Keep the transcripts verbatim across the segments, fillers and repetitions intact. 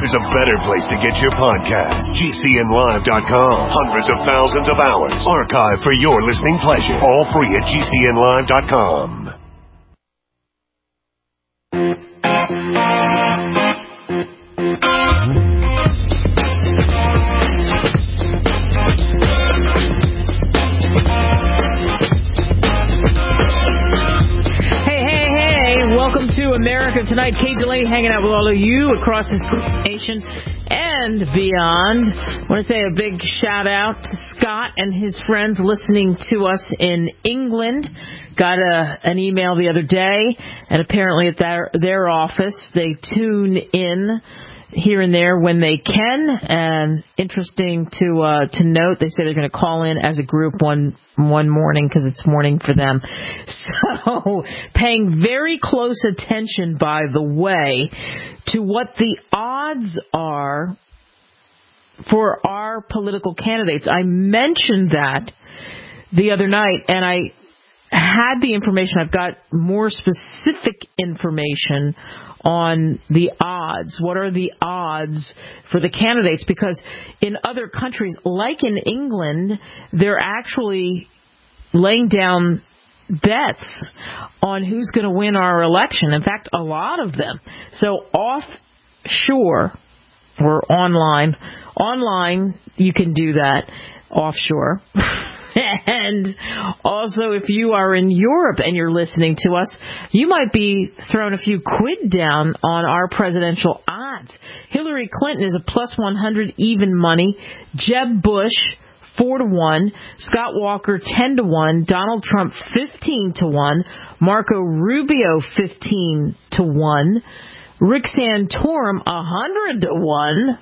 there's a better place to get your podcast. G C N live dot com. Hundreds of thousands of hours archived for your listening pleasure. All free at G C N live dot com. America Tonight. Kate Delaney hanging out with all of you across this nation and beyond. I want to say a big shout out to Scott and his friends listening to us in England. Got a, an email the other day, and apparently at their, their office they tune in here and there when they can. And interesting to uh, to note, they say they're going to call in as a group one one morning because it's morning for them. So paying very close attention, by the way, to what the odds are for our political candidates. I mentioned that the other night, and I had the information. I've got more specific information on the odds. What are the odds for the candidates? Because in other countries, like in England, they're actually laying down bets on who's going to win our election. In fact, a lot of them. So offshore or online, online you can do that offshore. And also, if you are in Europe and you're listening to us, you might be throwing a few quid down on our presidential odds. Hillary Clinton is a plus one hundred even money. Jeb Bush, four to one. Scott Walker, ten to one. Donald Trump, fifteen to one. Marco Rubio, fifteen to one. Rick Santorum, one hundred to one.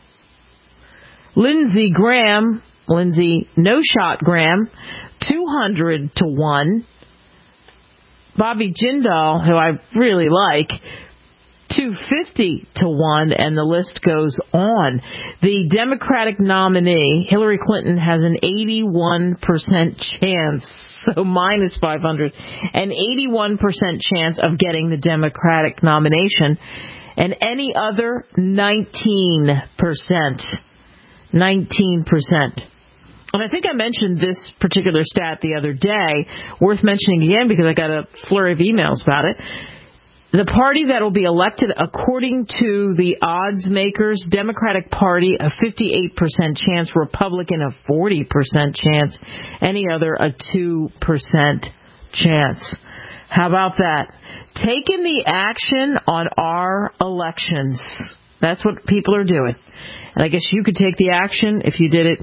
Lindsey Graham, Lindsey No Shot Graham, two hundred to one. Bobby Jindal, who I really like, two hundred fifty to one, and the list goes on. The Democratic nominee, Hillary Clinton, has an eighty-one percent chance, so minus five hundred, an eighty-one percent chance of getting the Democratic nomination, and any other, nineteen percent. nineteen percent. And I think I mentioned this particular stat the other day, worth mentioning again because I got a flurry of emails about it. The party that will be elected, according to the odds makers, Democratic Party, a fifty-eight percent chance, Republican, a forty percent chance, any other, a two percent chance. How about that? Taking the action on our elections. That's what people are doing. And I guess you could take the action if you did it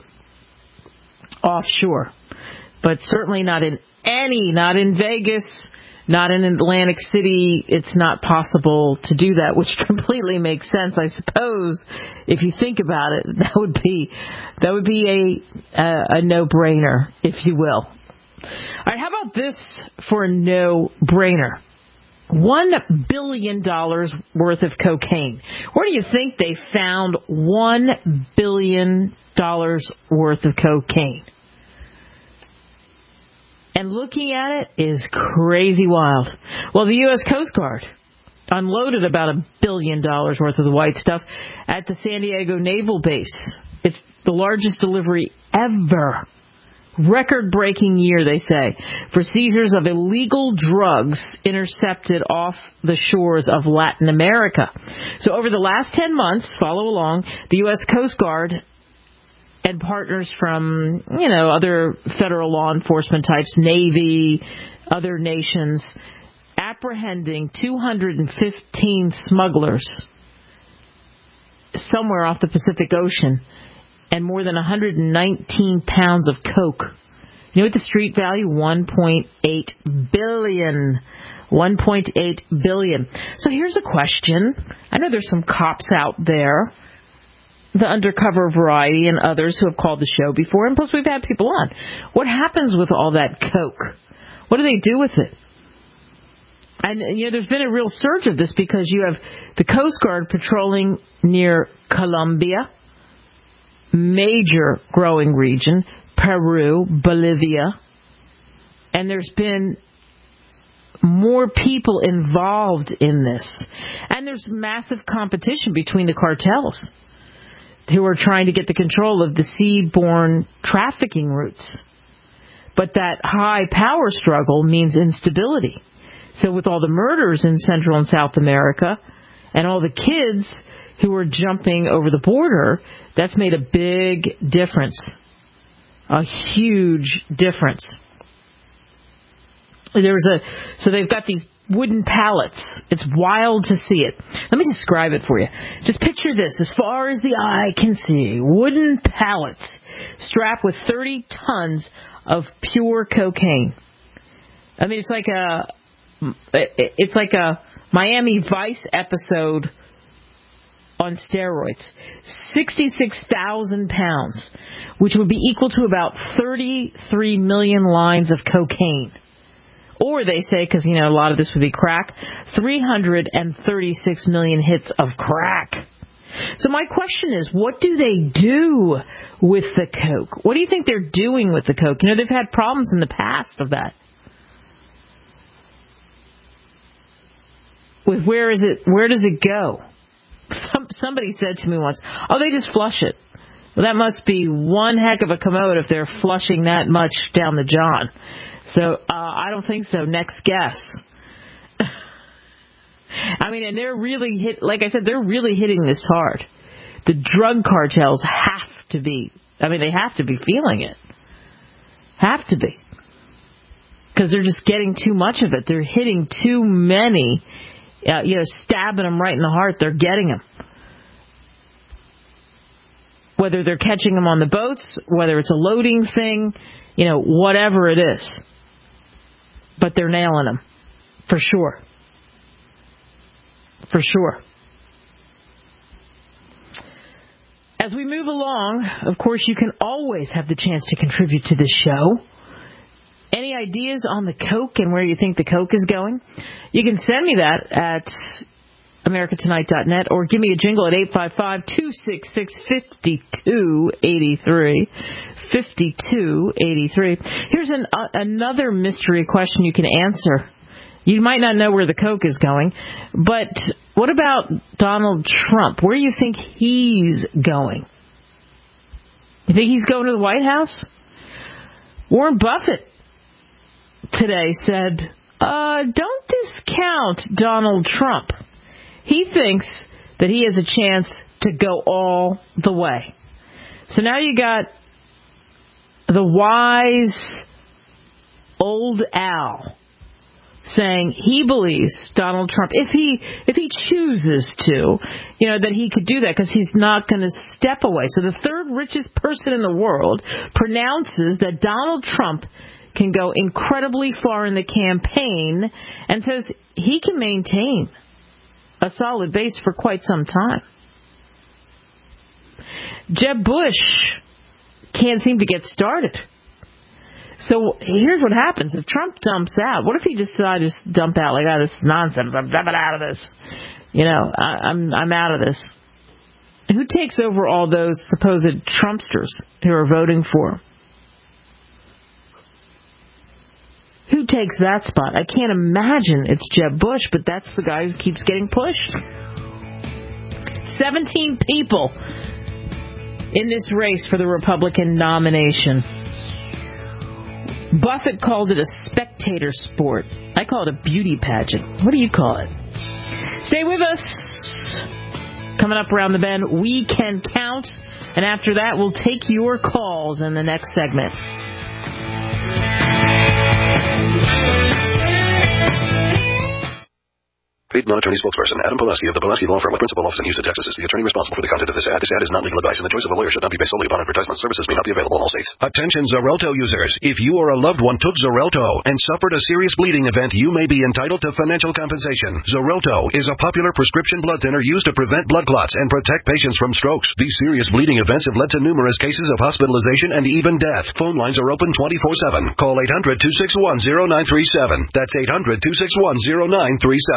offshore, but certainly not in any, not in Vegas, not in Atlantic City. It's not possible to do that, which completely makes sense, I suppose. If you think about it, that would be that would be a a, a no-brainer, if you will. All right, how about this for a no-brainer? One billion dollars worth of cocaine. Where do you think they found one billion dollars worth of cocaine? And looking at it is crazy wild. Well, the U S Coast Guard unloaded about a billion dollars worth of the white stuff at the San Diego Naval Base. It's the largest delivery ever. Record-breaking year, they say, for seizures of illegal drugs intercepted off the shores of Latin America. So over the last ten months, follow along, the U S Coast Guard and partners from, you know, other federal law enforcement types, Navy, other nations, apprehending two hundred fifteen smugglers somewhere off the Pacific Ocean, and more than one hundred nineteen pounds of coke. You know what the street value? one point eight billion dollars. one point eight billion dollars. So here's a question. I know there's some cops out there, the undercover variety and others who have called the show before, and plus we've had people on. What happens with all that coke? What do they do with it? And, you know, there's been a real surge of this because you have the Coast Guard patrolling near Colombia, major growing region, Peru, Bolivia, and there's been more people involved in this. And there's massive competition between the cartels. who are trying to get the control of the seaborne trafficking routes. But that high power struggle means instability. So with all the murders in Central and South America and all the kids who are jumping over the border, that's made a big difference. A huge difference. There's a, so they've got these wooden pallets. It's wild to see it. Let me describe it for you. Just picture this, as far as the eye can see, wooden pallets strapped with thirty tons of pure cocaine. I mean, it's like a, it's like a Miami Vice episode on steroids. sixty-six thousand pounds, which would be equal to about thirty-three million lines of cocaine. Or they say, because, you know, a lot of this would be crack, three hundred thirty-six million hits of crack. So my question is, what do they do with the coke? What do you think they're doing with the coke? You know, they've had problems in the past of that. With where is it, where does it go? Some, somebody said to me once, oh, they just flush it. Well, that must be one heck of a commode if they're flushing that much down the John. So, uh, I don't think so. Next guess. I mean, and they're really hit, like I said, they're really hitting this hard. The drug cartels have to be, I mean, they have to be feeling it. Have to be. Because they're just getting too much of it. They're hitting too many, uh, you know, stabbing them right in the heart. They're getting them. Whether they're catching them on the boats, whether it's a loading thing, you know, whatever it is. But they're nailing them. For sure. For sure. As we move along, of course, you can always have the chance to contribute to this show. Any ideas on the coke and where you think the coke is going? You can send me that at america tonight dot net or give me a jingle at eight five five, two six six, five two eight three. fifty-two eighty-three. Here's an, uh, another mystery question you can answer. You might not know where the coke is going, but what about Donald Trump? Where do you think he's going? You think he's going to the White House? Warren Buffett today said, uh, don't discount Donald Trump. He thinks that he has a chance to go all the way. So now you got the wise old Al saying he believes Donald Trump, if he if he chooses to, you know, that he could do that because he's not going to step away. So the third richest person in the world pronounces that Donald Trump can go incredibly far in the campaign and says he can maintain a solid base for quite some time. Jeb Bush can't seem to get started. So here's what happens. If Trump dumps out, what if he just decided to dump out like, oh, this is nonsense. I'm dumping out of this. You know, I, I'm I'm out of this. Who takes over all those supposed Trumpsters who are voting for him? Who takes that spot? I can't imagine it's Jeb Bush, but that's the guy who keeps getting pushed. seventeen people in this race for the Republican nomination. Buffett called it a spectator sport. I call it a beauty pageant. What do you call it? Stay with us. Coming up around the bend, we can count. And after that, we'll take your calls in the next segment. Paid non-attorney spokesperson Adam Pulaski of the Pulaski Law Firm with principal office in Houston, Texas is the attorney responsible for the content of this ad. This ad is not legal advice, and the choice of a lawyer should not be based solely upon advertisement. Services may not be available in all states. Attention Xarelto users. If you or a loved one took Xarelto and suffered a serious bleeding event, you may be entitled to financial compensation. Xarelto is a popular prescription blood thinner used to prevent blood clots and protect patients from strokes. These serious bleeding events have led to numerous cases of hospitalization and even death. Phone lines are open twenty-four seven. Call eight hundred, two six one, zero nine three seven. That's eight hundred, two six one, zero nine three seven.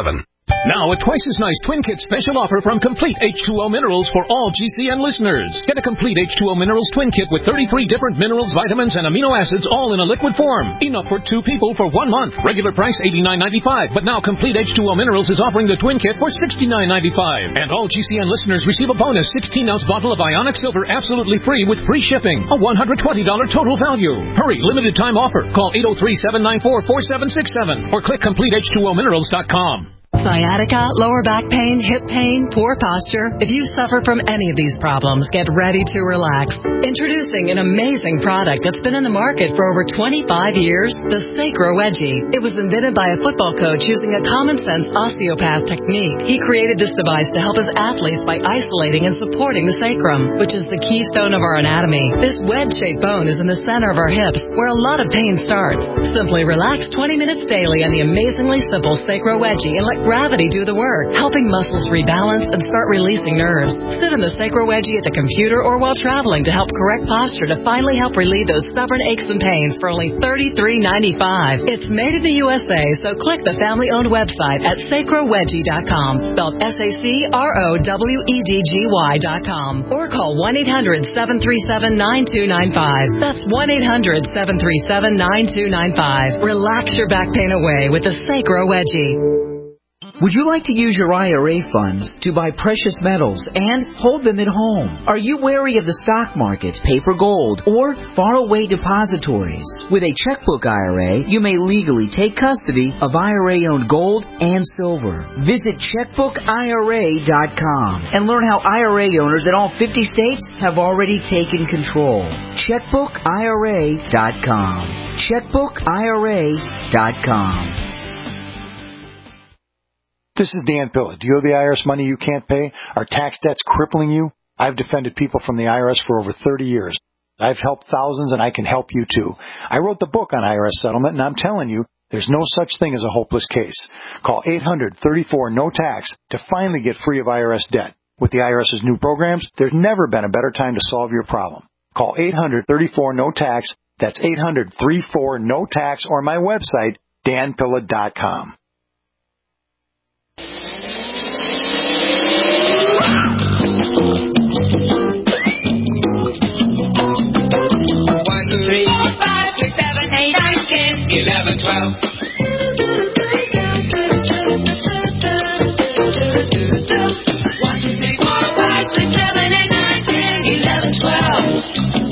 Now, a twice-as-nice Twin Kit special offer from Complete H two O Minerals for all G C N listeners. Get a Complete H two O Minerals Twin Kit with thirty-three different minerals, vitamins, and amino acids all in a liquid form. Enough for two people for one month. Regular price eighty-nine ninety-five, but now Complete H two O Minerals is offering the Twin Kit for sixty-nine ninety-five. And all G C N listeners receive a bonus sixteen-ounce bottle of Ionic Silver absolutely free with free shipping. A one hundred twenty dollars total value. Hurry, limited time offer. Call eight oh three, seven nine four, four seven six seven or click complete h two o minerals dot com. Sciatica, lower back pain, hip pain, poor posture. If you suffer from any of these problems, get ready to relax. Introducing an amazing product that's been in the market for over twenty-five years, the Sacro Wedgie. It was invented by a football coach using a common-sense osteopath technique. He created this device to help his athletes by isolating and supporting the sacrum, which is the keystone of our anatomy. This wedge-shaped bone is in the center of our hips, where a lot of pain starts. Simply relax twenty minutes daily on the amazingly simple Sacro Wedgie and let gravity do the work, helping muscles rebalance and start releasing nerves. Sit in the Sacro Wedgie at the computer or while traveling to help correct posture to finally help relieve those stubborn aches and pains for only thirty-three ninety-five. It's made in the U S A, so click the family-owned website at sacro wedgie dot com, spelled S A C R O W E D G Y dot com, or call one eight hundred, seven three seven, nine two nine five. That's one eight hundred, seven three seven, nine two nine five. Relax your back pain away with the Sacro Wedgie. Would you like to use your I R A funds to buy precious metals and hold them at home? Are you wary of the stock market, paper gold, or faraway depositories? With a checkbook I R A, you may legally take custody of I R A-owned gold and silver. Visit checkbook I R A dot com and learn how I R A owners in all fifty states have already taken control. checkbook I R A dot com. checkbook I R A dot com. This is Dan Pilla. Do you owe the I R S money you can't pay? Are tax debts crippling you? I've defended people from the I R S for over thirty years. I've helped thousands, and I can help you too. I wrote the book on I R S settlement, and I'm telling you, there's no such thing as a hopeless case. Call eight hundred, thirty-four, no tax to finally get free of I R S debt. With the IRS's new programs, there's never been a better time to solve your problem. Call eight hundred, thirty-four, no tax. That's eight hundred, thirty-four, no tax, or my website, dan pilla dot com. One, two, three, four, five, six, seven, eight, nine, ten, eleven, twelve. One, two, three, four, five, six, seven, eight, nine, ten, eleven, twelve.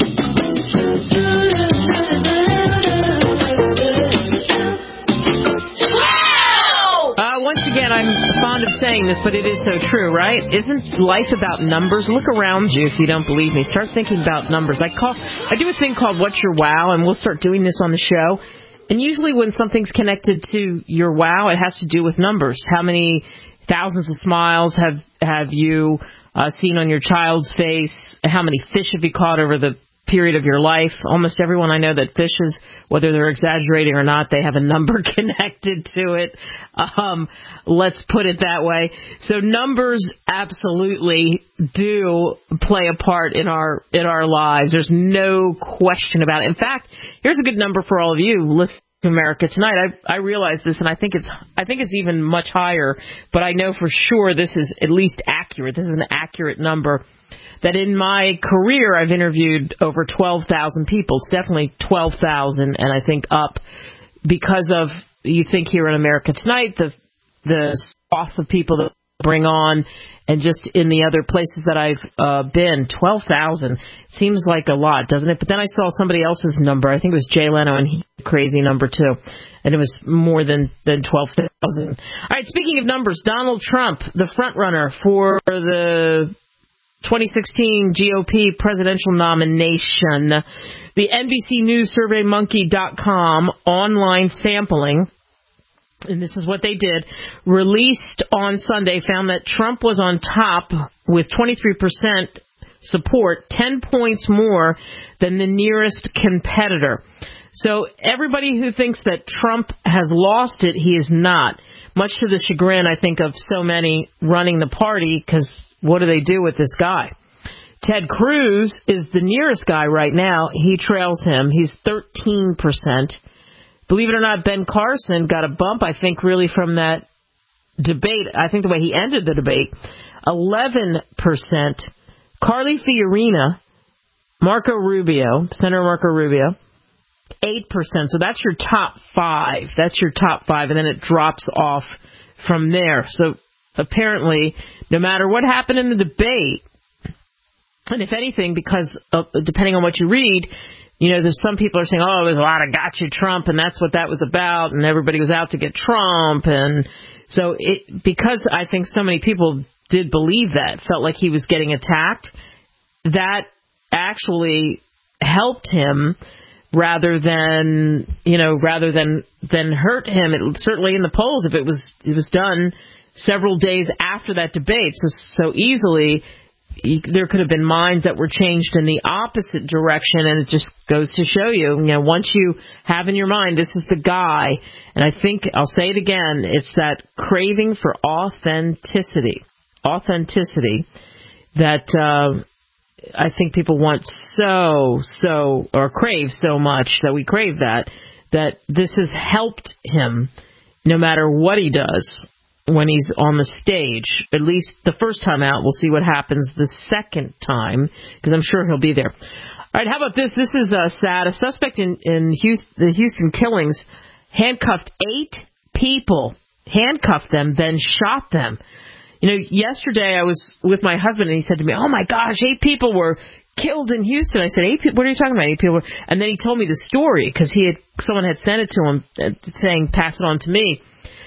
Uh, once again, I'm fond of saying this, but it is so true, right? Isn't life about numbers? Look around you if you don't believe me. Start thinking about numbers. I call, I do a thing called What's Your Wow, and we'll start doing this on the show. And usually when something's connected to your wow, it has to do with numbers. How many thousands of smiles have, have you uh, seen on your child's face? How many fish have you caught over the period of your life? Almost everyone I know that fishes, whether they're exaggerating or not, they have a number connected to it. Um, let's put it that way. So numbers absolutely do play a part in our in our lives. There's no question about it. In fact, here's a good number for all of you listening to America Tonight. I I realize this, and I think it's I think it's even much higher, but I know for sure this is at least accurate. This is an accurate number. That in my career, I've interviewed over twelve thousand people. It's definitely twelve thousand, and I think up because of, you think here in America Tonight, the the swath of people that bring on, and just in the other places that I've uh, been, twelve thousand seems like a lot, doesn't it? But then I saw somebody else's number. I think it was Jay Leno, and he had a crazy number too, and it was more than, than twelve thousand. All right, speaking of numbers, Donald Trump, the front runner for the twenty sixteen G O P presidential nomination. The N B C News Survey Monkey dot com online sampling, and this is what they did, released on Sunday, found that Trump was on top with twenty-three percent support, ten points more than the nearest competitor. So everybody who thinks that Trump has lost it, he is not. Much to the chagrin, I think, of so many running the party, because what do they do with this guy? Ted Cruz is the nearest guy right now. He trails him. He's thirteen percent. Believe it or not, Ben Carson got a bump, I think, really from that debate, I think the way he ended the debate, eleven percent. Carly Fiorina, Marco Rubio, Senator Marco Rubio, eight percent. So that's your top five. That's your top five, and then it drops off from there. So apparently, no matter what happened in the debate, and if anything, because of, depending on what you read, you know, there's some people are saying, oh, there's a lot of gotcha Trump, and that's what that was about, and everybody was out to get Trump. And so it, because I think so many people did believe that, felt like he was getting attacked, that actually helped him rather than, you know, rather than, than hurt him. It, certainly in the polls, if it was, it was done several days after that debate, so, so easily, there could have been minds that were changed in the opposite direction, and it just goes to show you, you know, once you have in your mind, this is the guy, and I think, I'll say it again, it's that craving for authenticity, authenticity that uh, I think people want so, so, or crave so much, that we crave that, that this has helped him no matter what he does when he's on the stage. At least the first time out. We'll see what happens the second time, because I'm sure he'll be there. All right, how about this? This is uh, sad. A suspect in, in Houston, the Houston killings handcuffed eight people, handcuffed them, then shot them. You know, yesterday I was with my husband, and he said to me, oh, my gosh, eight people were killed in Houston. I said, eight people? What are you talking about, eight people? And then he told me the story, because he had someone had sent it to him uh, saying, pass it on to me.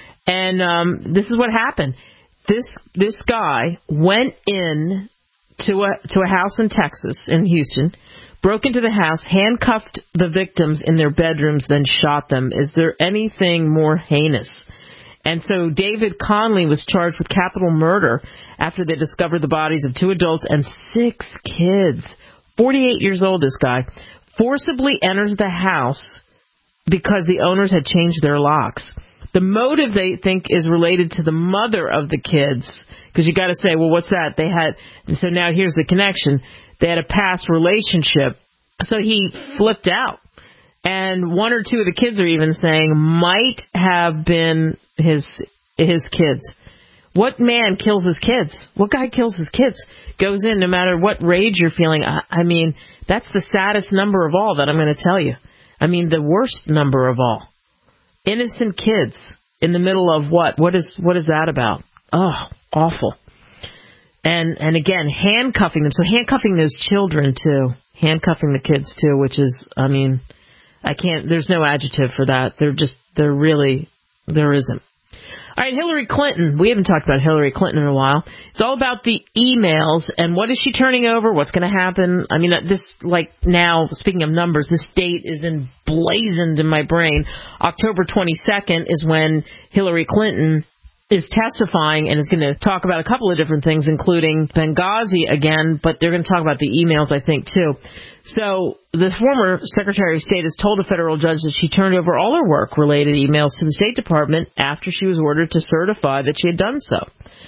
And um, this is what happened. This this guy went in to a to a house in Texas, in Houston, broke into the house, handcuffed the victims in their bedrooms, then shot them. Is there anything more heinous? And so David Conley was charged with capital murder after they discovered the bodies of two adults and six kids. forty-eight years old, this guy, forcibly enters the house because the owners had changed their locks. The motive, they think, is related to the mother of the kids, because you got to say, well, what's that? They had, and so now here's the connection. They had a past relationship, so he flipped out. And one or two of the kids are even saying might have been his his kids. What man kills his kids? What guy kills his kids? Goes in no matter what rage you're feeling. I, I mean, that's the saddest number of all that I'm going to tell you. I mean, the worst number of all. Innocent kids in the middle of what? What is what is that about? Oh, awful. And and again, handcuffing them. So handcuffing those children too. Handcuffing the kids too, which is, I mean, I can't, there's no adjective for that. They're just, they're really, there isn't. All right, Hillary Clinton. We haven't talked about Hillary Clinton in a while. It's all about the emails and what is she turning over? What's going to happen? I mean, this, like now, speaking of numbers, this date is emblazoned in my brain. October twenty-second is when Hillary Clinton is testifying and is going to talk about a couple of different things, including Benghazi again, but they're going to talk about the emails, I think, too. So the former Secretary of State has told a federal judge that she turned over all her work-related emails to the State Department after she was ordered to certify that she had done so.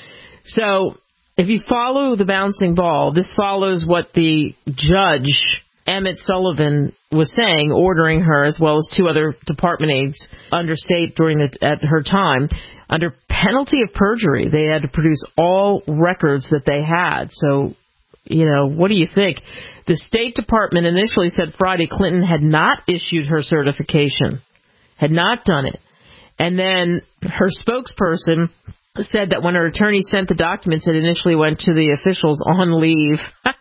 So if you follow the bouncing ball, this follows what the judge, Emmett Sullivan, was saying, ordering her, as well as two other department aides under state during the, at her time, under penalty of perjury. They had to produce all records that they had. So, you know, what do you think? The State Department initially said Friday Clinton had not issued her certification, had not done it. And then her spokesperson said that when her attorney sent the documents, it initially went to the officials on leave.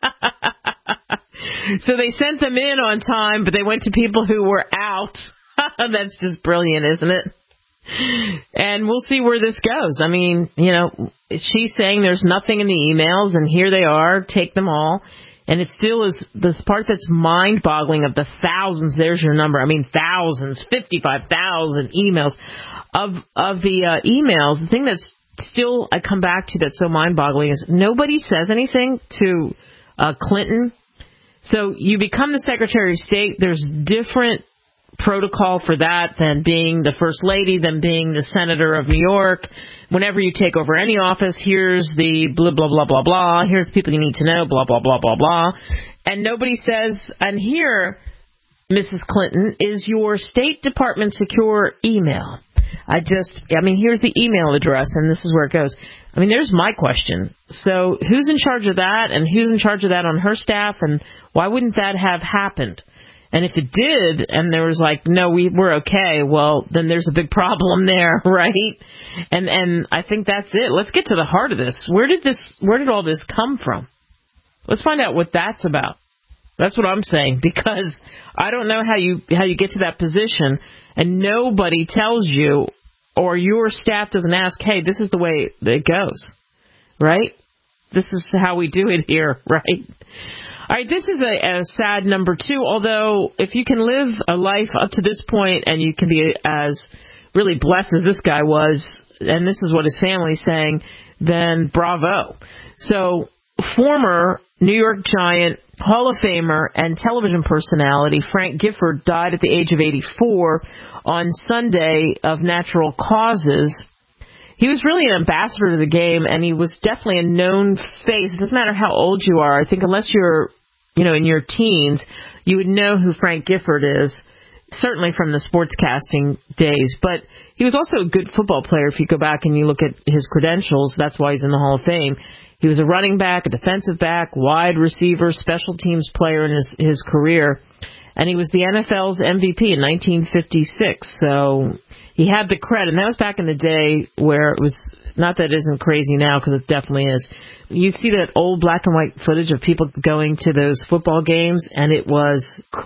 So they sent them in on time, but they went to people who were out. That's just brilliant, isn't it? And we'll see where this goes. I mean, you know, she's saying there's nothing in the emails, and here they are, take them all. And it still is the part that's mind-boggling of the thousands. There's your number. I mean, thousands, fifty-five thousand emails. Of of the uh, emails, the thing that's still I come back to that's so mind-boggling is nobody says anything to uh, Clinton. So you become the Secretary of State. There's different protocol for that than being the First Lady, than being the Senator of New York. Whenever you take over any office, here's the blah, blah, blah, blah, blah. Here's the people you need to know, blah, blah, blah, blah, blah. And nobody says, and here, Missus Clinton, is your State Department secure email. I just, I mean, here's the email address, and this is where it goes. I mean, there's my question. So who's in charge of that, and who's in charge of that on her staff, and why wouldn't that have happened? And if it did, and there was like, no, we, we're okay, well, then there's a big problem there, right? And and I think that's it. Let's get to the heart of this. Where did this, where did all this come from? Let's find out what that's about. That's what I'm saying, because I don't know how you how you get to that position, and nobody tells you, or your staff doesn't ask, hey, this is the way it goes, right? This is how we do it here, right? All right, this is a, a sad number two, although if you can live a life up to this point and you can be as really blessed as this guy was, and this is what his family's saying, then bravo. So former New York Giant, Hall of Famer, and television personality Frank Gifford died at the age of eighty-four on Sunday of natural causes. He was really an ambassador to the game, and he was definitely a known face. It doesn't matter how old you are. I think unless you're, you know, in your teens, you would know who Frank Gifford is, certainly from the sportscasting days. But he was also a good football player. If you go back and you look at his credentials, that's why he's in the Hall of Fame. He was a running back, a defensive back, wide receiver, special teams player in his, his career. And he was the N F L's M V P in nineteen fifty-six. So he had the credit. And that was back in the day where it was, not that it isn't crazy now, because it definitely is. You see that old black and white footage of people going to those football games, and it was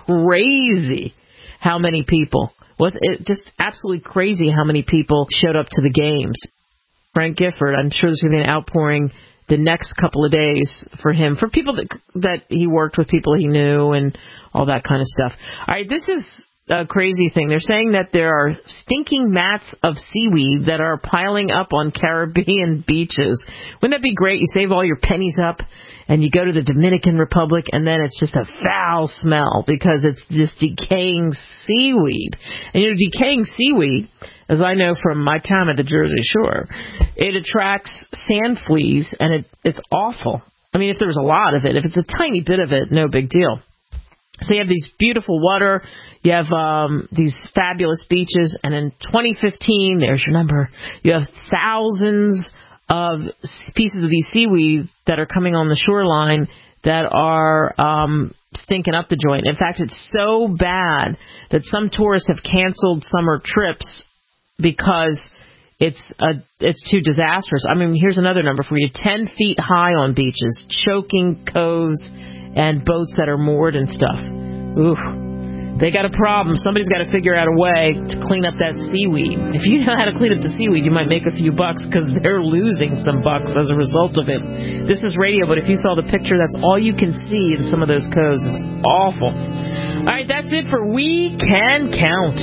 crazy how many people. Was it just absolutely crazy how many people showed up to the games. Frank Gifford, I'm sure there's going to be an outpouring the next couple of days for him, for people that that he worked with, people he knew, and all that kind of stuff. All right, this is a crazy thing. They're saying that there are stinking mats of seaweed that are piling up on Caribbean beaches. Wouldn't that be great? You save all your pennies up, and you go to the Dominican Republic, and then it's just a foul smell because it's just decaying seaweed. And, you know, decaying seaweed, as I know from my time at the Jersey Shore, it attracts sand fleas, and it, it's awful. I mean, if there's a lot of it, if it's a tiny bit of it, no big deal. So you have these beautiful water, you have um, these fabulous beaches, and in twenty fifteen, there's your number, you have thousands of pieces of these seaweed that are coming on the shoreline that are um, stinking up the joint. In fact, it's so bad that some tourists have canceled summer trips because it's a, it's too disastrous. I mean, here's another number for you. ten feet high on beaches, choking coves, and boats that are moored and stuff. Ooh, they got a problem. Somebody's got to figure out a way to clean up that seaweed. If you know how to clean up the seaweed, you might make a few bucks, because they're losing some bucks as a result of it. This is radio, but if you saw the picture, that's all you can see in some of those coves. It's awful. All right, that's it for We Can Count.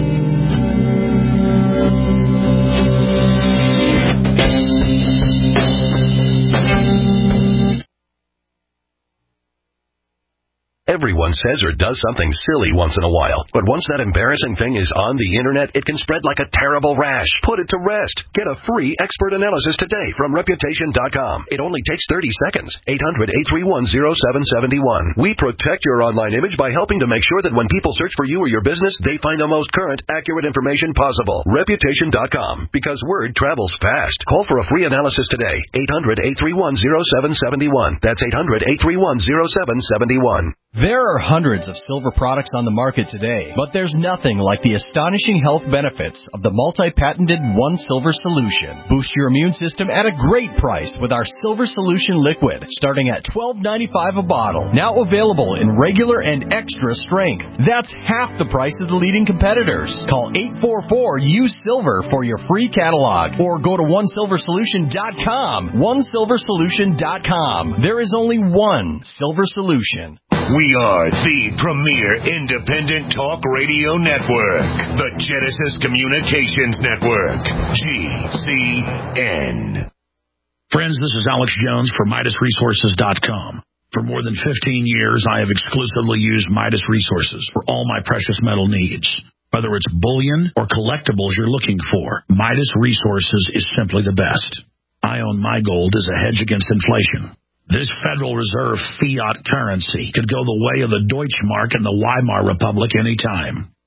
Everyone says or does something silly once in a while, but once that embarrassing thing is on the internet, it can spread like a terrible rash. Put it to rest. Get a free expert analysis today from Reputation dot com. It only takes thirty seconds. eight hundred, eight three one, oh seven seven one. We protect your online image by helping to make sure that when people search for you or your business, they find the most current, accurate information possible. Reputation dot com. Because word travels fast. Call for a free analysis today. eight hundred, eight three one, oh seven seven one. That's eight hundred, eight three one, oh seven seven one. There are hundreds of silver products on the market today, but there's nothing like the astonishing health benefits of the multi-patented One Silver Solution. Boost your immune system at a great price with our Silver Solution Liquid, starting at twelve ninety-five a bottle. Now available in regular and extra strength. That's half the price of the leading competitors. Call eight four four, U S I L V E R for your free catalog, or go to one silver solution dot com. one silver solution dot com. There is only one Silver Solution. We are the premier independent talk radio network, the Genesis Communications Network, G C N. Friends, this is Alex Jones for Midas Resources dot com. For more than fifteen years, I have exclusively used Midas Resources for all my precious metal needs. Whether it's bullion or collectibles you're looking for, Midas Resources is simply the best. I own my gold as a hedge against inflation. This Federal Reserve fiat currency could go the way of the Deutschmark and the Weimar Republic anytime.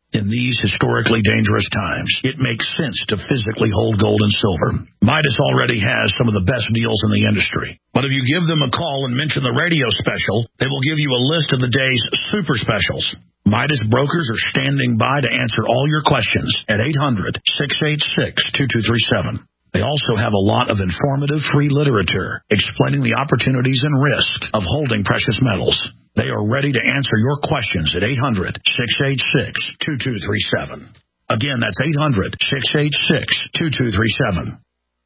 In these historically dangerous times, it makes sense to physically hold gold and silver. Midas already has some of the best deals in the industry. But if you give them a call and mention the radio special, they will give you a list of the day's super specials. Midas brokers are standing by to answer all your questions at eight hundred, six eight six, two two three seven. They also have a lot of informative free literature explaining the opportunities and risks of holding precious metals. They are ready to answer your questions at eight hundred, six eight six, two two three seven. Again, that's eight hundred, six eight six, two two three seven.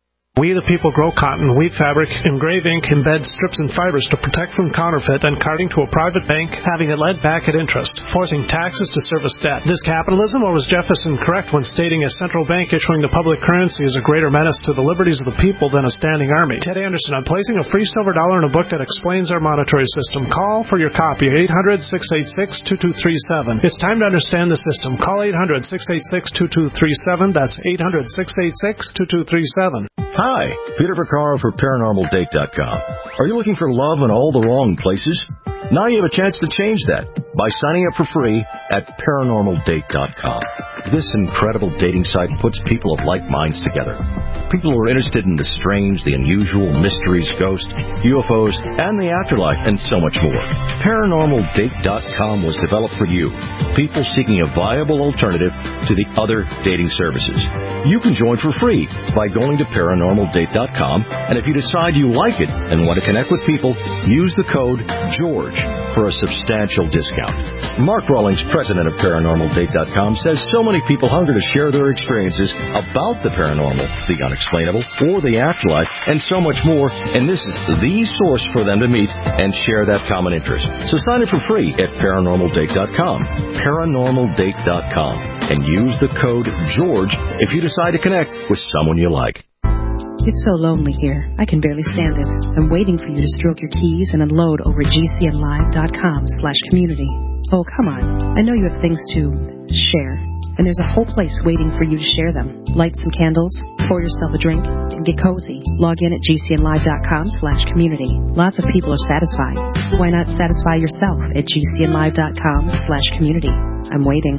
We the people grow cotton, weave fabric, engrave ink, embed strips and fibers to protect from counterfeit and carting to a private bank, having it led back at interest, forcing taxes to service debt. This capitalism, or was Jefferson correct when stating a central bank issuing the public currency is a greater menace to the liberties of the people than a standing army? Ted Anderson, I'm placing a free silver dollar in a book that explains our monetary system. Call for your copy at eight hundred, six eight six, two two three seven. It's time to understand the system. Call eight hundred, six eight six, two two three seven. That's eight hundred, six eight six, two two three seven. Hi, Peter Vaccaro for Paranormal Date dot com. Are you looking for love in all the wrong places? Now you have a chance to change that by signing up for free at Paranormal Date dot com. This incredible dating site puts people of like minds together. People who are interested in the strange, the unusual, mysteries, ghosts, U F Os, and the afterlife, and so much more. Paranormal Date dot com was developed for you, people seeking a viable alternative to the other dating services. You can join for free by going to Paranormal Date dot com, and if you decide you like it and want to connect with people, use the code GEORGE for a substantial discount. Mark Rawlings, president of Paranormal Date dot com, says so many people hunger to share their experiences about the paranormal, the unexplainable, or the afterlife, and so much more, and this is the source for them to meet and share that common interest. So sign up for free at Paranormal Date dot com, Paranormal Date dot com, and use the code GEORGE if you decide to connect with someone you like. It's so lonely here. I can barely stand it. I'm waiting for you to stroke your keys and unload over G C N live dot com slash community. Oh, come on. I know you have things to share, and there's a whole place waiting for you to share them. Light some candles, pour yourself a drink, and get cozy. Log in at G C N live dot com slash community. Lots of people are satisfied. Why not satisfy yourself at G C N live dot com slash community? I'm waiting.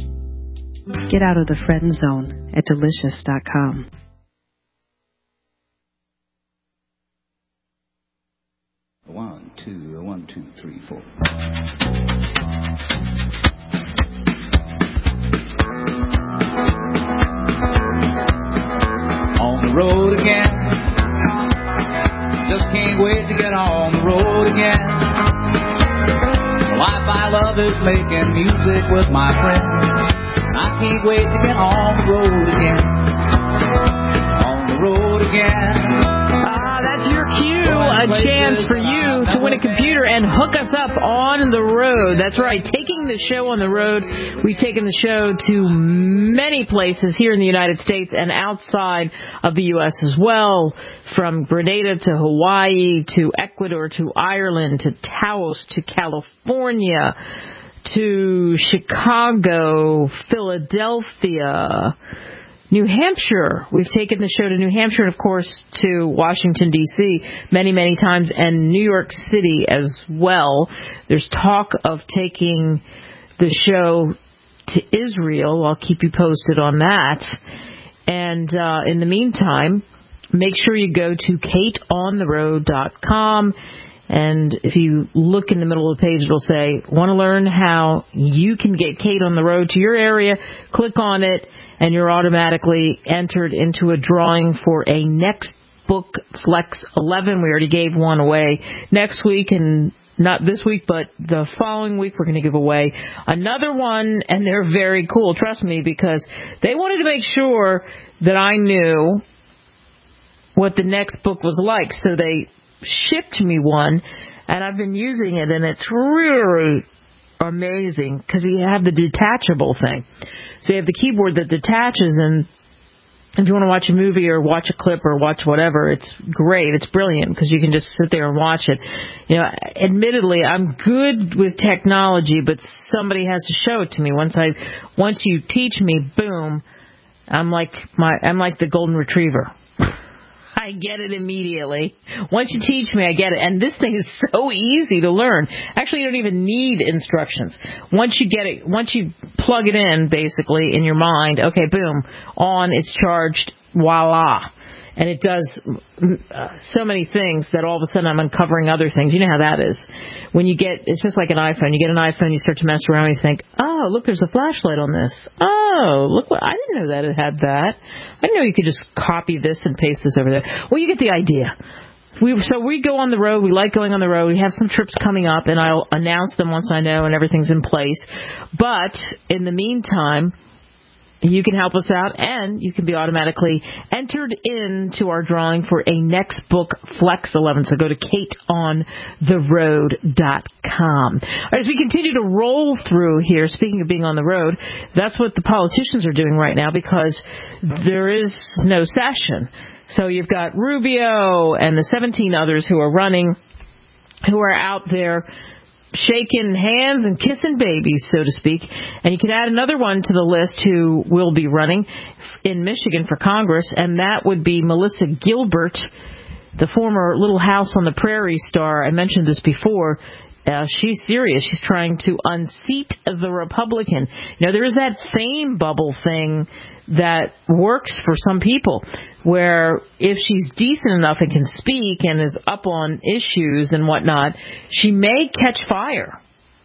Get out of the friend zone at delicious dot com. One, two, one, two, three, four. On the road again. Just can't wait to get on the road again. The life I love is making music with my friends. I can't wait to get on the road again. On the road again. That's your cue, a chance for you to win a computer and hook us up on the road. That's right, taking the show on the road. We've taken the show to many places here in the United States and outside of the U S as well, from Grenada to Hawaii to Ecuador to Ireland to Taos to California to Chicago, Philadelphia, New Hampshire. We've taken the show to New Hampshire and, of course, to Washington, D C many, many times, and New York City as well. There's talk of taking the show to Israel. I'll keep you posted on that. And uh, in the meantime, make sure you go to Kate on the road dot com. And if you look in the middle of the page, it'll say, want to learn how you can get Kate on the road to your area? Click on it, and you're automatically entered into a drawing for a Next Book Flex eleven. We already gave one away next week, and not this week, but the following week we're going to give away another one, and they're very cool. Trust me, because they wanted to make sure that I knew what the next book was like, so they shipped me one, and I've been using it, and it's really amazing because you have the detachable thing. So you have the keyboard that detaches, and if you want to watch a movie or watch a clip or watch whatever, it's great. It's brilliant because you can just sit there and watch it. You know, admittedly, I'm good with technology, but somebody has to show it to me. Once I, once you teach me, boom, I'm like my, I'm like the golden retriever. I I get it immediately. Once you teach me, I get it. And this thing is so easy to learn. Actually, you don't even need instructions. Once you get it, once you plug it in, basically, in your mind, okay, boom, on, it's charged, voila. And it does uh, so many things that all of a sudden I'm uncovering other things. You know how that is. When you get, it's just like an iPhone. You get an iPhone, you start to mess around, and you think, oh, look, there's a flashlight on this. Oh, look, what, I didn't know that it had that. I didn't know you could just copy this and paste this over there. Well, you get the idea. We, so we go on the road. We like going on the road. We have some trips coming up, and I'll announce them once I know and everything's in place. But in the meantime, you can help us out, and you can be automatically entered into our drawing for a Next Book Flex eleven. So go to kate on the road dot com. All right, as we continue to roll through here, speaking of being on the road, that's what the politicians are doing right now because there is no session. So you've got Rubio and the seventeen others who are running, who are out there shaking hands and kissing babies, so to speak. And you can add another one to the list who will be running in Michigan for Congress, and that would be Melissa Gilbert, the former Little House on the Prairie star. I mentioned this before. Uh, she's serious. She's trying to unseat the Republican. You know, there is that fame bubble thing that works for some people, where if she's decent enough and can speak and is up on issues and whatnot, she may catch fire.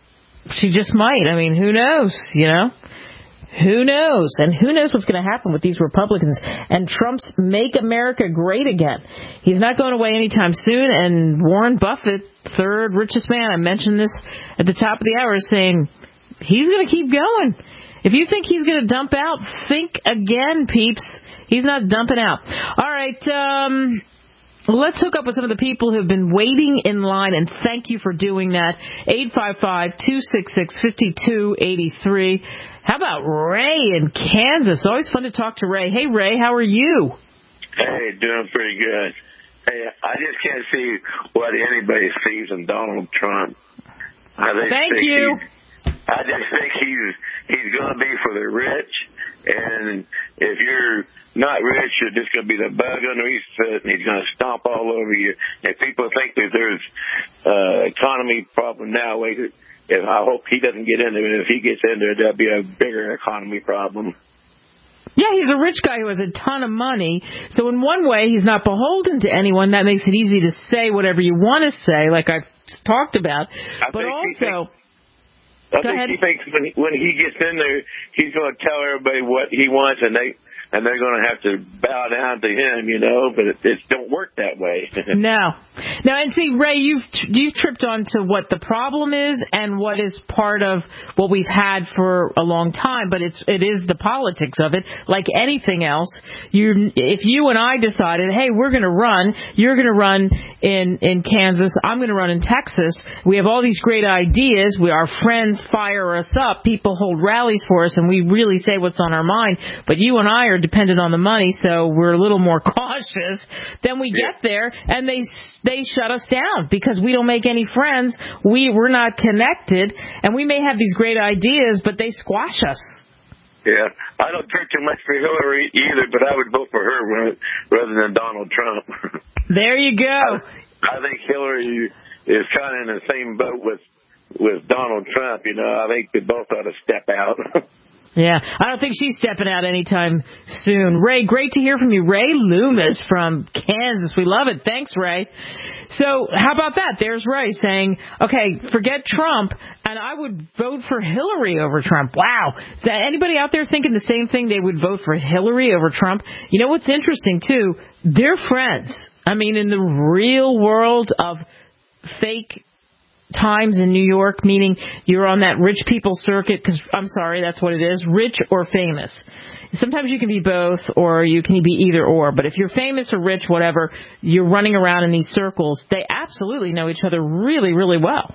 She just might. I mean, who knows, you know? Who knows? And who knows what's going to happen with these Republicans and Trump's Make America Great Again. He's not going away anytime soon. And Warren Buffett, third richest man, I mentioned this at the top of the hour, is saying he's going to keep going. If you think he's going to dump out, think again, peeps. He's not dumping out. All right. Um, let's hook up with some of the people who have been waiting in line, and thank you for doing that. eight five five, two six six, five two eight three. How about Ray in Kansas? Always fun to talk to Ray. Hey, Ray, how are you? Hey, doing pretty good. Hey, I just can't see what anybody sees in Donald Trump. I just Thank think you. I just think he's he's going to be for the rich, and if you're not rich, you're just going to be the bug underneath his foot, and he's going to stomp all over you. And people think that there's uh, economy problem now. Wait, if I hope he doesn't get into it. If he gets into it, there'll be a bigger economy problem. Yeah, he's a rich guy who has a ton of money. So in one way, he's not beholden to anyone. That makes it easy to say whatever you want to say, like I've talked about. I but also, I go think ahead. he thinks when he, when he gets in there, he's going to tell everybody what he wants, and they and they're going to have to bow down to him, you know. But it, it don't work that way. No, no. And see, Ray, you've you've tripped on to what the problem is and what is part of what we've had for a long time. But it's it is the politics of it, like anything else. You, if you and I decided, hey, we're going to run, you're going to run in in Kansas, I'm going to run in Texas. We have all these great ideas. We our friends fire us up. People hold rallies for us, and we really say what's on our mind. But you and I are dependent on the money, so we're a little more cautious. Then we Yeah. get there, and they they shut us down because we don't make any friends. We we're not connected, and we may have these great ideas, but they squash us. Yeah, I don't care too much for Hillary either, but I would vote for her rather than Donald Trump. There you go. I, I think Hillary is kind of in the same boat with with Donald Trump. You know, I think they both ought to step out. Yeah, I don't think she's stepping out anytime soon. Ray, great to hear from you. Ray Loomis from Kansas. We love it. Thanks, Ray. So how about that? There's Ray saying, okay, forget Trump, and I would vote for Hillary over Trump. Wow. Is that anybody out there thinking the same thing? They would vote for Hillary over Trump? You know what's interesting, too? They're friends. I mean, in the real world of fake times in New York, meaning you're on that rich people circuit, because I'm sorry, that's what it is, rich or famous. Sometimes you can be both, or you can be either or, but if you're famous or rich, whatever, you're running around in these circles, they absolutely know each other really, really well.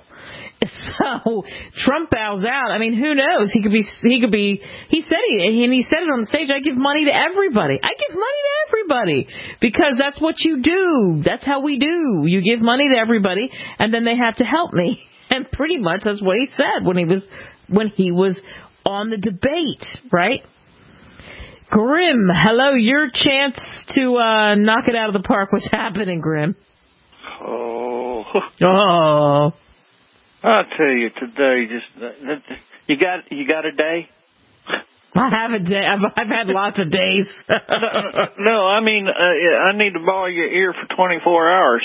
So Trump bows out. I mean, who knows? He could be, he could be, he said he, and he said it on the stage, I give money to everybody. I give money to everybody because that's what you do. That's how we do. You give money to everybody and then they have to help me. And pretty much that's what he said when he was, when he was on the debate, right? Grim, hello. Your chance to uh, knock it out of the park. What's happening, Grim? Oh. Oh. I'll tell you today, just uh, you got you got a day? I have a day. I've, I've had lots of days. no, no, I mean, uh, I need to borrow your ear for twenty-four hours.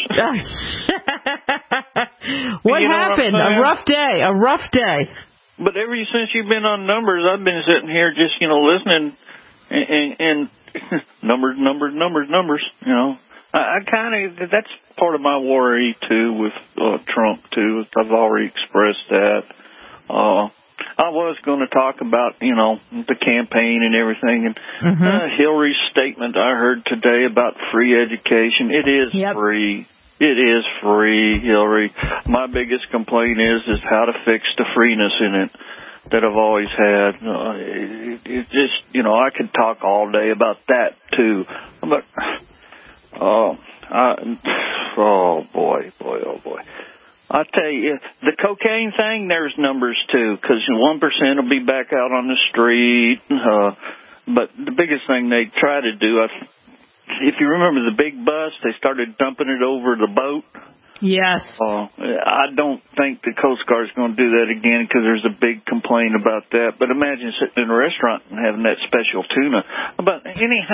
What you know happened? What a rough day. A rough day. But ever since you've been on numbers, I've been sitting here just, you know, listening and, and, and numbers, numbers, numbers, numbers, you know. I, I kind of, that's part of my worry, too, with uh, Trump, too. I've already expressed that. Uh, I was going to talk about, you know, the campaign and everything. And mm-hmm. uh, Hillary's statement I heard today about free education. It is yep. free. It is free, Hillary. My biggest complaint is is how to fix the freeness in it that I've always had. Uh, it, it just, you know, I could talk all day about that, too. But, oh, I, oh, boy, boy, oh, boy. I'll tell you, the cocaine thing, there's numbers, too, because one percent will be back out on the street. Uh, but the biggest thing they try to do, I, if you remember the big bus, they started dumping it over the boat. Yes. Uh, I don't think the Coast Guard's going to do that again because there's a big complaint about that. But imagine sitting in a restaurant and having that special tuna. But anyhow.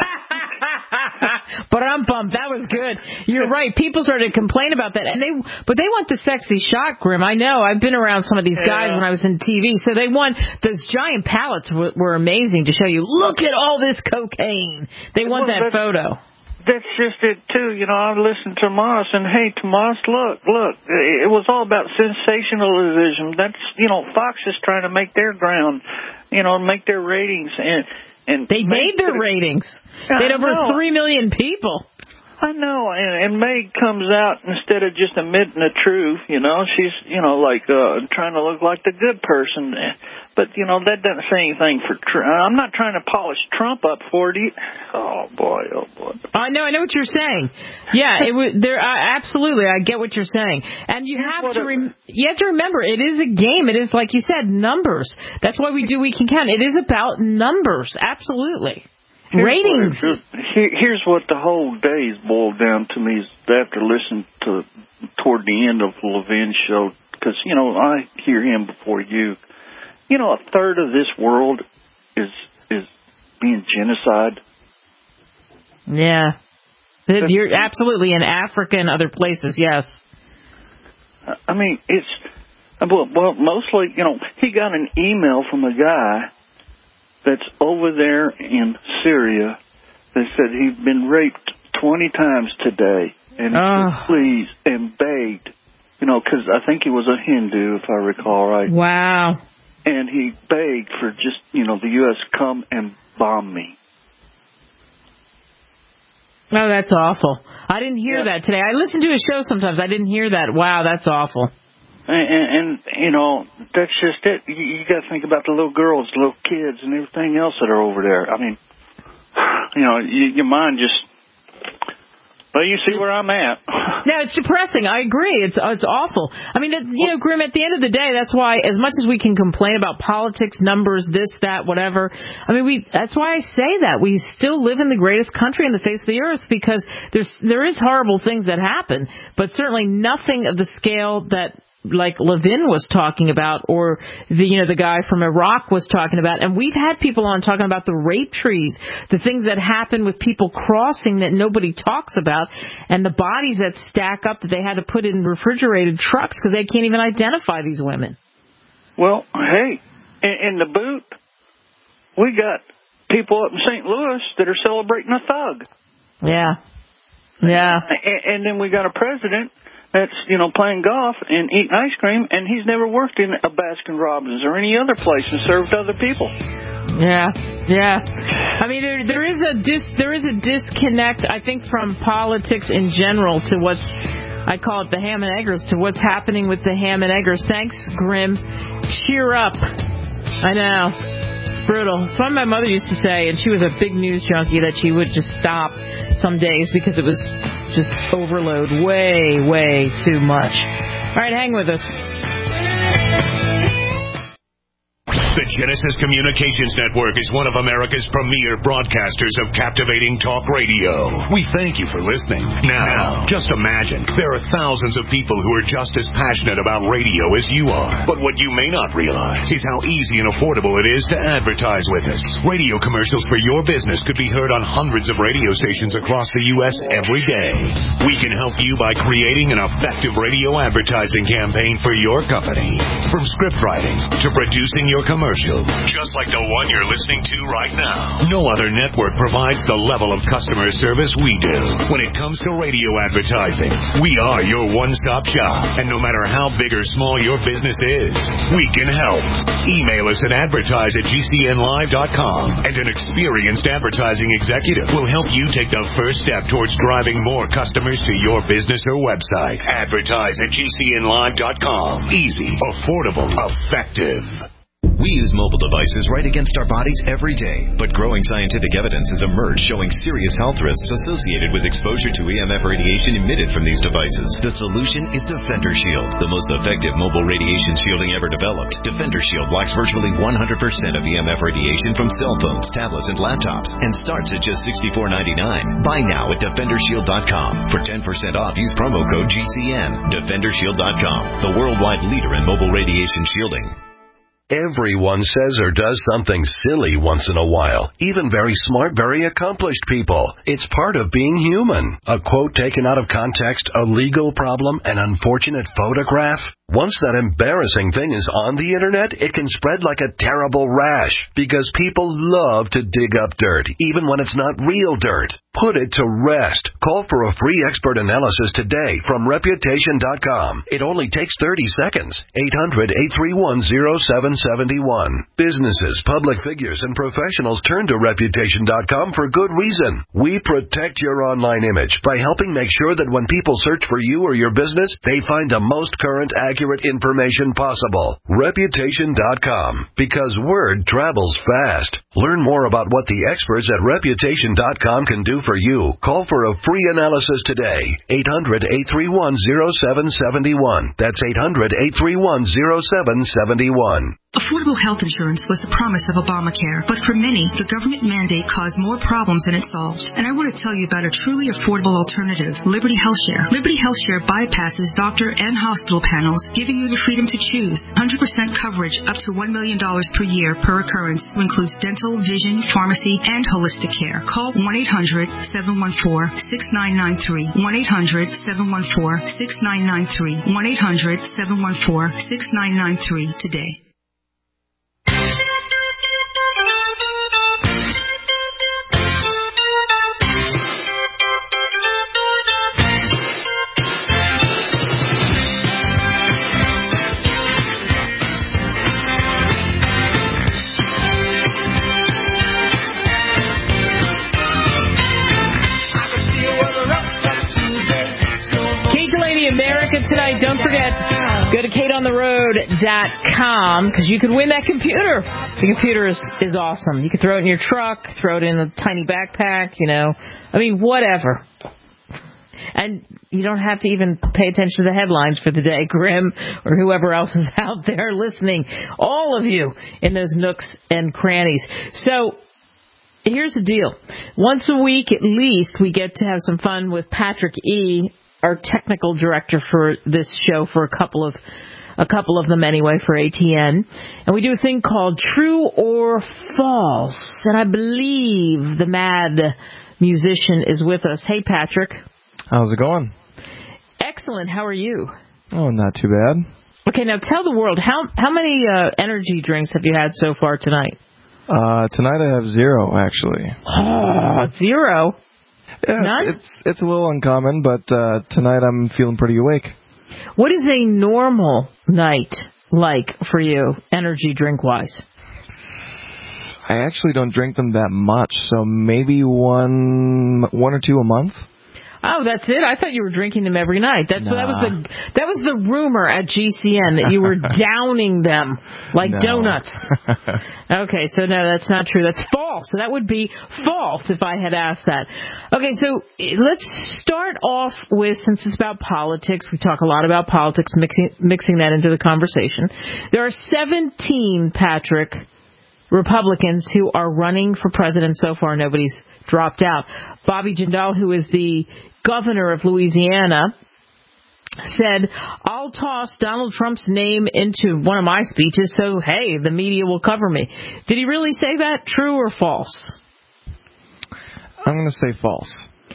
But I'm bummed. That was good. You're right. People started to complain about that, and they, but they want the sexy shot, Grim. I know. I've been around some of these guys yeah. when I was in T V, so they want those giant pallets were, were amazing to show you. Look at all this cocaine. They want well, that photo. That's just it, too. You know, I listened to Tomas, and, hey, Tomas, look, look. It was all about sensationalism. That's, you know, Fox is trying to make their ground, you know, make their ratings. And, and they made their ratings. They had over three million people. I know, and, and Meg comes out instead of just admitting the truth, you know, she's, you know, like uh, trying to look like the good person. But, you know, that doesn't say anything for Trump. I'm not trying to polish Trump up for it. Oh, boy, oh, boy. I know, I know what you're saying. Yeah, it was, there. Uh, absolutely, I get what you're saying. And you have to rem- you have to remember, it is a game. It is, like you said, numbers. That's why we do We Can Count. It is about numbers, absolutely. Here's Ratings. What it, here's what the whole day is boiled down to me is after listening to toward the end of Levin's show, because, you know, I hear him before you. You know, a third of this world is is being genocide. Yeah. You're absolutely in Africa and other places, yes. I mean, it's, well, well, mostly, you know, he got an email from a guy that's over there in Syria that said he'd been raped twenty times today. And he oh. said, please, and begged, you know, because I think he was a Hindu, if I recall right. Wow. And he begged for just, you know, the U S come and bomb me. Oh, that's awful. I didn't hear yeah. that today. I listen to his show sometimes. I didn't hear that. Wow, that's awful. And, and, and you know, that's just it. You, you got to think about the little girls, the little kids, and everything else that are over there. I mean, you know, you, your mind just... Well, you see where I'm at. No, it's depressing. I agree. It's it's awful. I mean, it, you know, Grim, at the end of the day, that's why, as much as we can complain about politics, numbers, this, that, whatever, I mean, we that's why I say that. We still live in the greatest country on the face of the earth because there's there is horrible things that happen, but certainly nothing of the scale that like Levin was talking about, or the you know the guy from Iraq was talking about, and we've had people on talking about the rape trees, the things that happen with people crossing that nobody talks about, and the bodies that stack up that they had to put in refrigerated trucks because they can't even identify these women. Well, hey, in, in the boot, we got people up in Saint Louis that are celebrating a thug. Yeah, yeah, and, and then we got a president that's, you know, playing golf and eating ice cream, and he's never worked in a Baskin Robbins or any other place and served other people. Yeah, yeah. I mean, there there is a dis there is a disconnect, I think, from politics in general to what's, I call it the ham and eggers, to what's happening with the ham and eggers. Thanks, Grim. Cheer up. I know. It's brutal. It's what my mother used to say, and she was a big news junkie, that she would just stop some days because it was just overload, way, way too much. All right, hang with us. The Genesis Communications Network is one of America's premier broadcasters of captivating talk radio. We thank you for listening. Now, just imagine, there are thousands of people who are just as passionate about radio as you are. But what you may not realize is how easy and affordable it is to advertise with us. Radio commercials for your business could be heard on hundreds of radio stations across the U S every day. We can help you by creating an effective radio advertising campaign for your company. From script writing to producing your commercial, just like the one you're listening to right now. No other network provides the level of customer service we do. When it comes to radio advertising, we are your one-stop shop. And no matter how big or small your business is, we can help. Email us at advertise at G C N live dot com, and an experienced advertising executive will help you take the first step towards driving more customers to your business or website. Advertise at G C N live dot com. Easy, affordable, effective. We use mobile devices right against our bodies every day, but growing scientific evidence has emerged showing serious health risks associated with exposure to E M F radiation emitted from these devices. The solution is Defender Shield, the most effective mobile radiation shielding ever developed. Defender Shield blocks virtually one hundred percent of E M F radiation from cell phones, tablets, and laptops, and starts at just sixty-four ninety-nine. Buy now at defender shield dot com. For ten percent off, use promo code G C N. defender shield dot com, the worldwide leader in mobile radiation shielding. Everyone says or does something silly once in a while. Even very smart, very accomplished people. It's part of being human. A quote taken out of context, a legal problem, an unfortunate photograph. Once that embarrassing thing is on the internet, it can spread like a terrible rash because people love to dig up dirt, even when it's not real dirt. Put it to rest. Call for a free expert analysis today from reputation dot com. It only takes thirty seconds. eight hundred, eight three one, zero seven seven one. Businesses, public figures, and professionals turn to reputation dot com for good reason. We protect your online image by helping make sure that when people search for you or your business, they find the most current, accurate information possible. reputation dot com, because word travels fast. Learn more about what the experts at reputation dot com can do for you. Call for a free analysis today. eight hundred, eight three one, zero seven seven one. That's eight hundred, eight three one, zero seven seven one. Affordable health insurance was the promise of Obamacare, but for many, the government mandate caused more problems than it solved. And I want to tell you about a truly affordable alternative, Liberty HealthShare. Liberty HealthShare bypasses doctor and hospital panels, giving you the freedom to choose. one hundred percent coverage up to one million dollars per year per occurrence, who includes dental, vision, pharmacy, and holistic care. Call one eight hundred, seven one four, six nine nine three. one eight hundred, seven one four, six nine nine three. one eight hundred, seven one four, six nine nine three today. America tonight. Don't forget, go to kate on the road dot com because you could win that computer. The computer is, is awesome. You could throw it in your truck, throw it in a tiny backpack, you know. I mean, whatever. And you don't have to even pay attention to the headlines for the day, Grim, or whoever else is out there listening. All of you in those nooks and crannies. So here's the deal. Once a week at least, we get to have some fun with Patrick E., our technical director for this show, for a couple of a couple of them anyway, for A T N. And we do a thing called True or False. And I believe the mad musician is with us. Hey, Patrick. How's it going? Excellent. How are you? Oh, not too bad. Okay, now tell the world, how how many uh, energy drinks have you had so far tonight? Uh, tonight I have zero, actually. Oh, zero? Yeah, None? It's it's a little uncommon, but uh, tonight I'm feeling pretty awake. What is a normal night like for you, energy drink-wise? I actually don't drink them that much, so maybe one one or two a month. Oh, that's it? I thought you were drinking them every night. That's nah. that was the that was the rumor at G C N, that you were downing them like no. donuts. Okay, so no, that's not true. That's false. So that would be false if I had asked that. Okay, so let's start off with, since it's about politics, we talk a lot about politics, mixing mixing that into the conversation. There are seventeen, Patrick, Republicans who are running for president so far. Nobody's dropped out. Bobby Jindal, who is the governor of Louisiana, said, I'll toss Donald Trump's name into one of my speeches so, hey, the media will cover me. Did he really say that? True or false? I'm going to say false.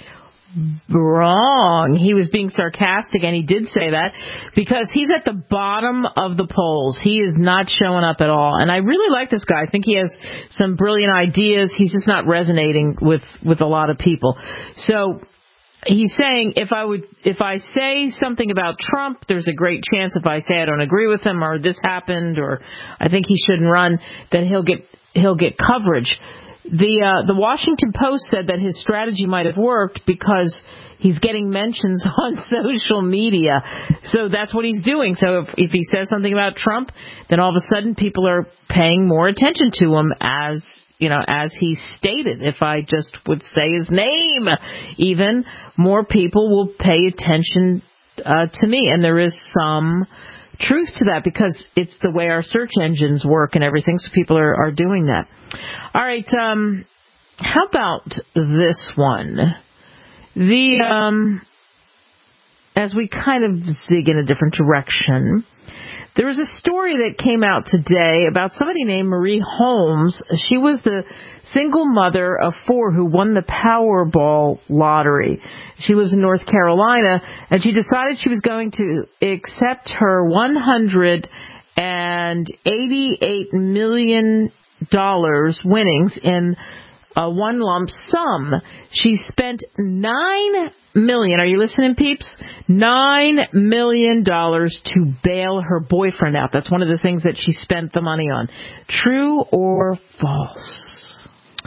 Wrong. He was being sarcastic, and he did say that because he's at the bottom of the polls. He is not showing up at all. And I really like this guy. I think he has some brilliant ideas. He's just not resonating with, with a lot of people. So he's saying if I would, if I say something about Trump, there's a great chance if I say I don't agree with him or this happened or I think he shouldn't run, then he'll get he'll get coverage. The uh, the Washington Post said that his strategy might have worked because he's getting mentions on social media. So that's what he's doing. So if, if he says something about Trump, then all of a sudden people are paying more attention to him, as you know, as he stated. If I just would say his name, even more people will pay attention uh, to me. And there is some truth to that because it's the way our search engines work and everything, so people are, are doing that. All right, um, how about this one? The um, as we kind of zig in a different direction, there was a story that came out today about somebody named Marie Holmes. She was the single mother of four who won the Powerball lottery. She lives in North Carolina, and she decided she was going to accept her one hundred eighty-eight million dollars winnings in a one lump sum. She spent nine million, are you listening, peeps? Nine million dollars to bail her boyfriend out. That's one of the things that she spent the money on. True or false?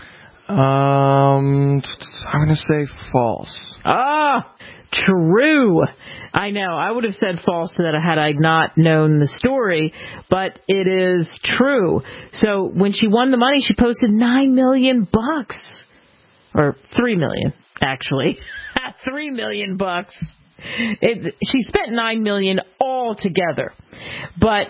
Um, I'm going to say false. Ah, true. I know. I would have said false to that had I not known the story, but it is true. So when she won the money, she posted nine million bucks, or three million actually, three million bucks. It, she spent nine million altogether, but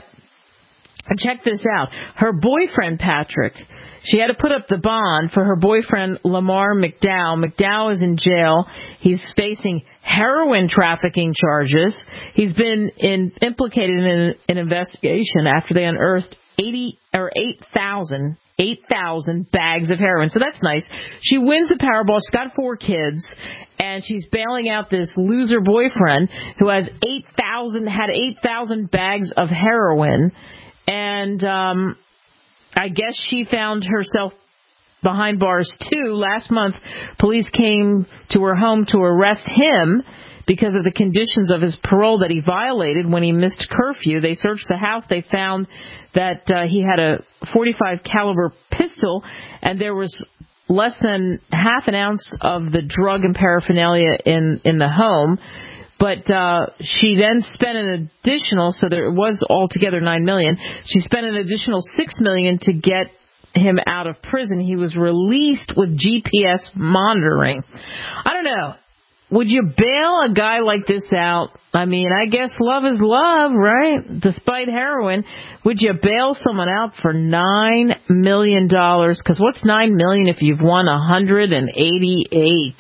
check this out. Her boyfriend Patrick. She had to put up the bond for her boyfriend, Lamar McDowell. McDowell is in jail. He's facing heroin trafficking charges. He's been in, implicated in an, an investigation after they unearthed eighty or eight thousand, eight thousand bags of heroin. So that's nice. She wins the Powerball. She's got four kids, and she's bailing out this loser boyfriend who has eight thousand, had eight thousand bags of heroin, and um. I guess she found herself behind bars, too. Last month, police came to her home to arrest him because of the conditions of his parole that he violated when he missed curfew. They searched the house. They found that uh, he had a forty-five caliber pistol, and there was less than half an ounce of the drug and paraphernalia in, in the home. But uh, she then spent an additional, so there was altogether nine million dollars. She spent an additional six million dollars to get him out of prison. He was released with G P S monitoring. I don't know. Would you bail a guy like this out? I mean, I guess love is love, right? Despite heroin, would you bail someone out for nine million dollars? Because what's nine million dollars if you've won one hundred eighty-eight?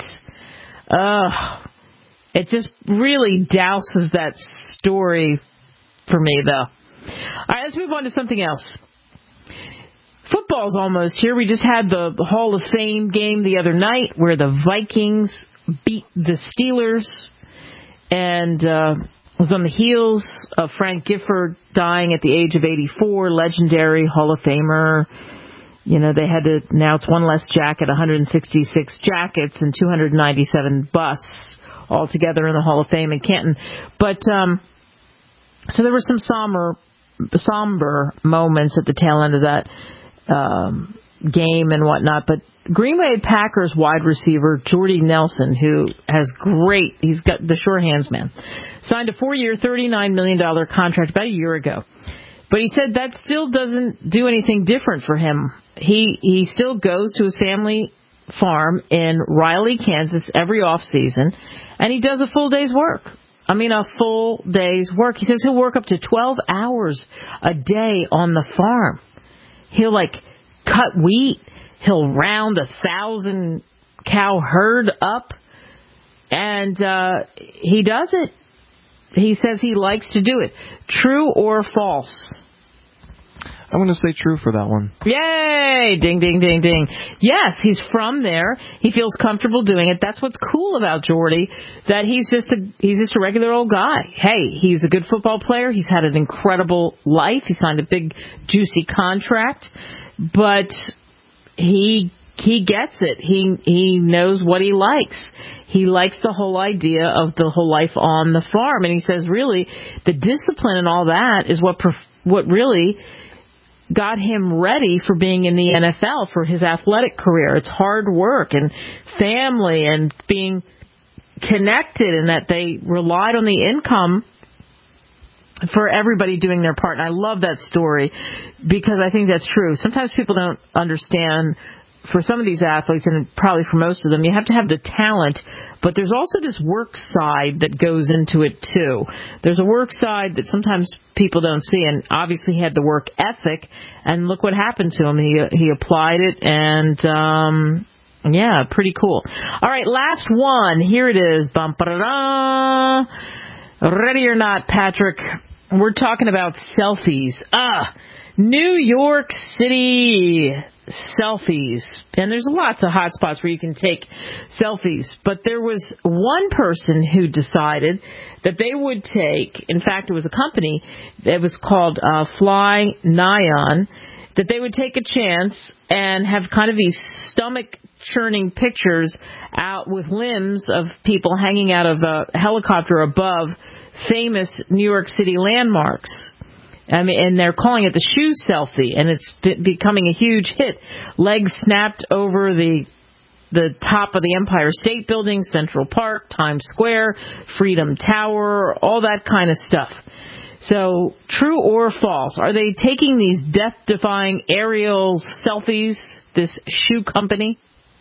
Ugh. It just really douses that story for me, though. All right, let's move on to something else. Football's almost here. We just had the Hall of Fame game the other night where the Vikings beat the Steelers, and uh, was on the heels of Frank Gifford dying at the age of eighty-four, legendary Hall of Famer. You know, they had to announce one less jacket, one hundred sixty-six jackets, and two hundred ninety-seven busts all together in the Hall of Fame in Canton. But, um, so there were some somber, somber moments at the tail end of that um, game and whatnot. But Green Bay Packers wide receiver Jordy Nelson, who has great, he's got the sure hands man, signed a four-year, thirty-nine million dollars contract about a year ago. But he said that still doesn't do anything different for him. He he still goes to his family farm in Riley, Kansas every off season, and he does a full day's work. I mean, a full day's work. He says he'll work up to twelve hours a day on the farm. He'll, like, cut wheat. He'll round a thousand cow herd up. And uh, he does it. He says he likes to do it. True or false? I'm going to say true for that one. Yay! Ding, ding, ding, ding. Yes, he's from there. He feels comfortable doing it. That's what's cool about Jordy, that he's just a he's just a regular old guy. Hey, he's a good football player. He's had an incredible life. He signed a big, juicy contract, but he he gets it. He he knows what he likes. He likes the whole idea of the whole life on the farm, and he says really the discipline and all that is what perf- what really got him ready for being in the N F L for his athletic career. It's hard work and family and being connected, and that they relied on the income for everybody doing their part. And I love that story because I think that's true. Sometimes people don't understand, for some of these athletes, and probably for most of them, you have to have the talent, but there's also this work side that goes into it too. There's a work side that sometimes people don't see, and obviously he had the work ethic, and look what happened to him. He he applied it, and um, yeah, pretty cool. All right, last one. Here it is. Bum, ba-da-da. Ready or not, Patrick? We're talking about selfies. Ah, New York City selfies. And there's lots of hot spots where you can take selfies. But there was one person who decided that they would take, in fact, it was a company that was called uh, Fly Nyan, that they would take a chance and have kind of these stomach-churning pictures out with limbs of people hanging out of a helicopter above famous New York City landmarks. I mean, and they're calling it the shoe selfie, and it's becoming a huge hit. Legs snapped over the the top of the Empire State Building, Central Park, Times Square, Freedom Tower, all that kind of stuff. So, true or false? Are they taking these death-defying aerial selfies, this shoe company?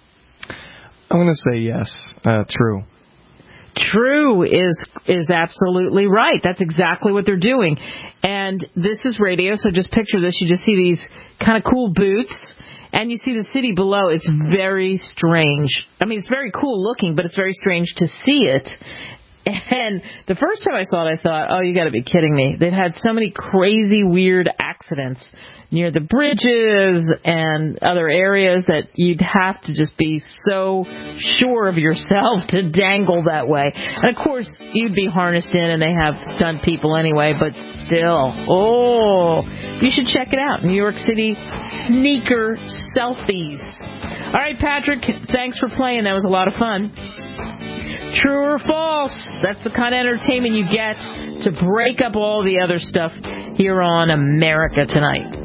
I'm going to say yes, uh, true. True is is absolutely right. That's exactly what they're doing. And this is radio, so just picture this. You just see these kind of cool boots, and you see the city below. It's very strange. I mean, it's very cool looking, but it's very strange to see it. And the first time I saw it, I thought, oh, you got to be kidding me. They've had so many crazy, weird accidents near the bridges and other areas that you'd have to just be so sure of yourself to dangle that way. And, of course, you'd be harnessed in, and they have stunt people anyway, but still. Oh, you should check it out. New York City sneaker selfies. All right, Patrick, thanks for playing. That was a lot of fun. True or false? That's the kind of entertainment you get to break up all the other stuff here on America Tonight.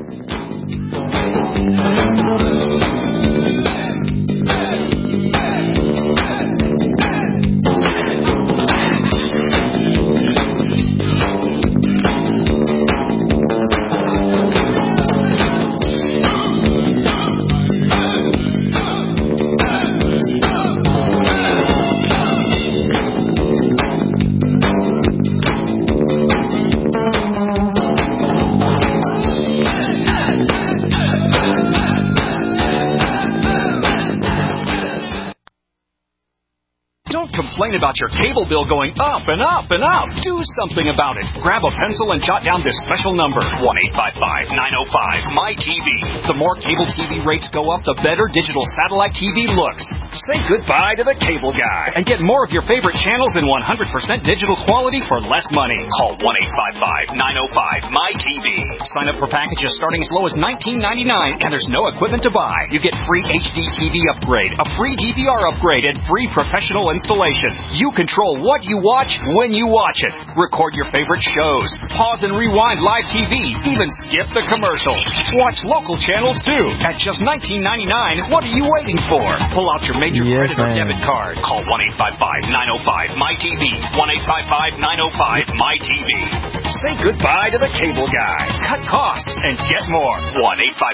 Complain about your cable bill going up and up and up. Do something about it. Grab a pencil and jot down this special number, one eight five five, nine oh five, M Y T V. The more cable T V rates go up, the better digital satellite T V looks. Say goodbye to the cable guy and get more of your favorite channels in one hundred percent digital quality for less money. Call one eight five five, nine oh five, M Y T V. Sign up for packages starting as low as nineteen ninety-nine, and there's no equipment to buy. You get free H D T V upgrade, a free D V R upgrade, and free professional installation. television. You control what you watch when you watch it. Record your favorite shows. Pause and rewind live T V. Even skip the commercials. Watch local channels too. At just nineteen ninety-nine dollars, what are you waiting for? Pull out your major Yes, credit or man. debit card. Call one eight five five, nine oh five, M Y T V. one eight five five, nine oh five, M Y T V. Say goodbye to the cable guy. Cut costs and get more. one eight five